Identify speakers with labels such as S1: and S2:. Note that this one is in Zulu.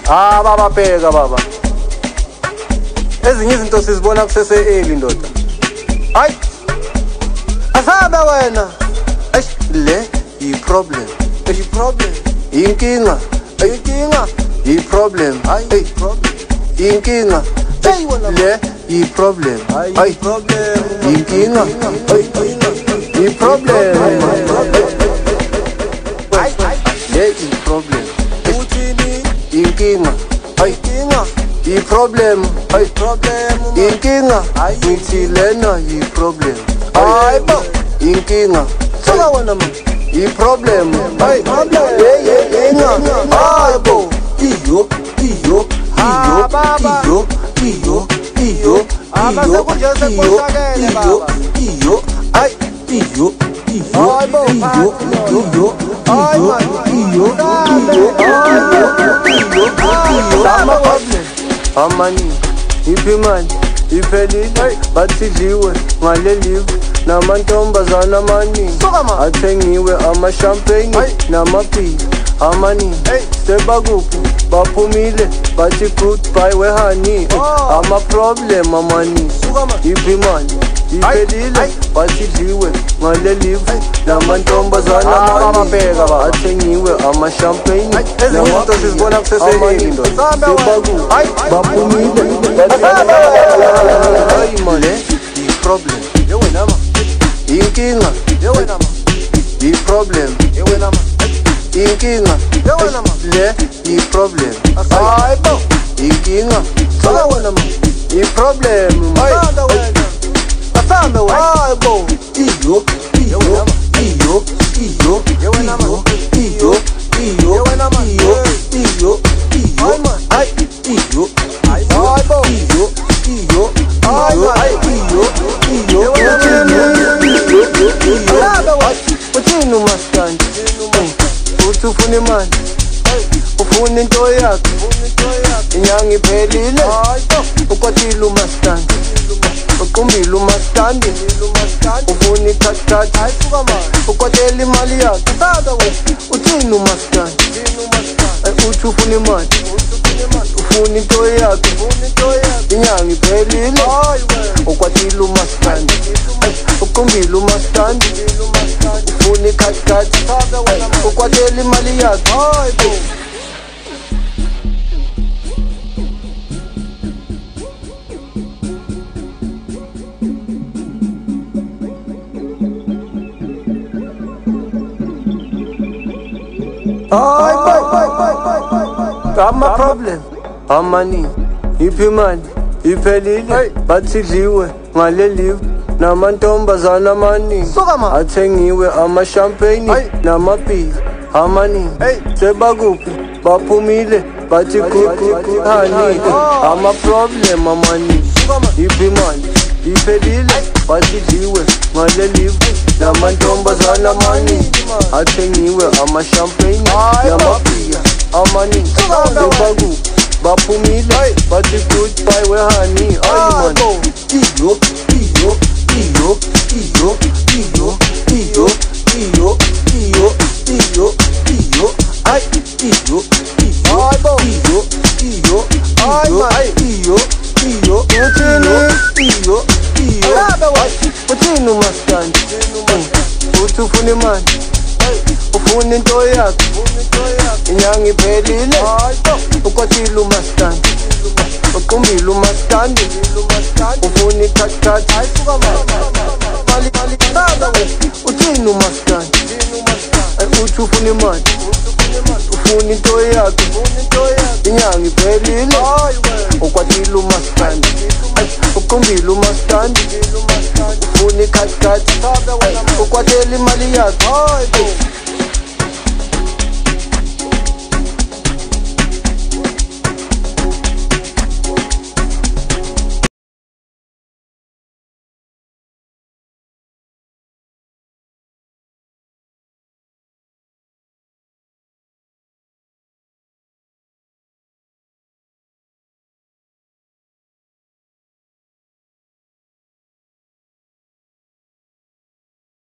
S1: Baba bheka baba. Ezinye izinto sizibona kusese-early ndoda. Hayi. Asabe wena. Le yi-problem. Yi-problem. Inkinga. Inkinga. Yi-problem. Hayi problem. Inkinga. Le yi-problem. Hayi problem. Inkinga. Yi-problem. Le yi-problem. Inkinga, ay inkinga, i-problem, ay problem, inkinga, ngithi lena yi-problem, ay bo, inkinga, soka wena man, i-problem, ay inkinga, ay bo, iyo, ay amani iphimani iphelile bathi dliwe ngaleliwe namantombazana amaningi athengiwe amashampeni namaphili amaningi sebakuphi baphumile bathi goodbye wehani ama-problem amaningi iphimani iphelile bathi dliwe ngaleliwe namantombazana amaningi athengiwe amashampeni namaphili sizibona kusese-early ndoda sebakuphi baphumile hayi male i-problem inkinga i-problem inkinga le i-problem inkinga i-problem asambe webo iyo uthini umaskandi uthi ufuna imali ufuna into yakho inyanga iphelile ukwatile umaskandi uqumbile umaskandi ufuna ikhathikhathi ukwatela imali yakho uthini umaskandi uthi ufuna imali ufuna into yakho inyanga iphelile ukwatile umaskandi uqumbile umaskandi ufuna ikhathikhathi ukwatela imali yakho ama problem amani iphimani iphelile bathi dliwe ngaleliwe namantombazana amaningi athengiwe amashampeni namaphili amaningi sebakuphi baphumile bathi hani ama-problem amaningi iphimani iphelile bathi dliwe ngaleliwe namantombazana amaningi athengiwe amashampeni namaphili amaningi sebakuphi baphumile bathi goodbye wehani ayimani uthini umaskandi uthi ufuna imali ufuna into yakho inyanga iphelile ukwatile umaskandi uqumbile umaskandi ufuna ikhathikhathi uthini umaskandi uthi ufuna imali ufuna into yakho inyanga iphelile ukwatile umaskandi uqumbile umaskandi ufuna ikhathikhathi ukwatela imali yakho